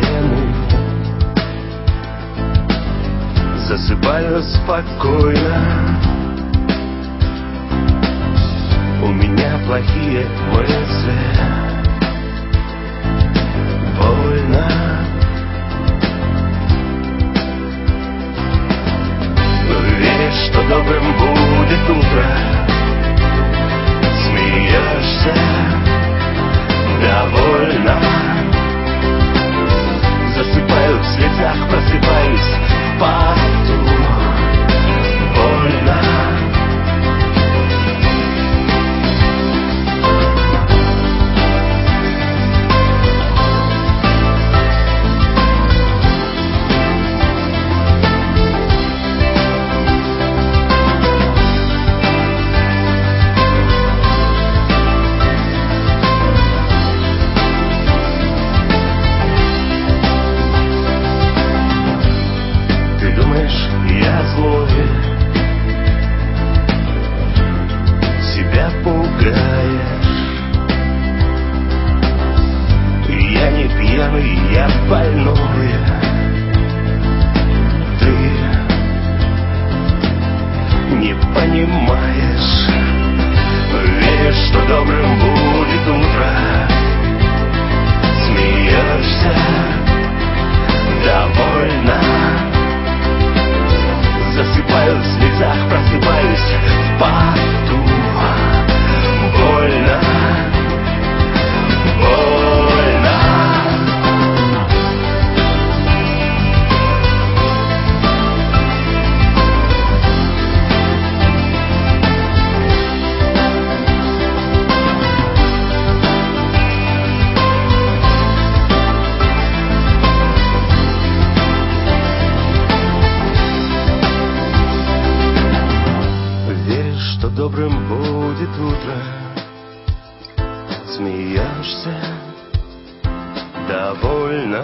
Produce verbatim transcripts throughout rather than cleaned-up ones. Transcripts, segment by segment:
стены. Засыпаю спокойно. У меня плохие мысли. Больно. Веришь, что добрым будет утро. Смеешься довольно. Засыпаю в слезах, просыпаюсь в поту. Больно. Я злой, себя пугаешь. Я не пьяный, я больной. Ты не понимаешь. Веришь, что добрым будет утро. Смеешься довольно. Засыпаю в слезах, просыпаюсь в поту. Больно, больно. Что добрым будет утро. Смеешься довольно.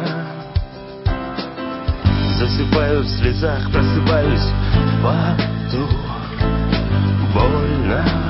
Засыпаю в слезах, просыпаюсь в поту. Больно.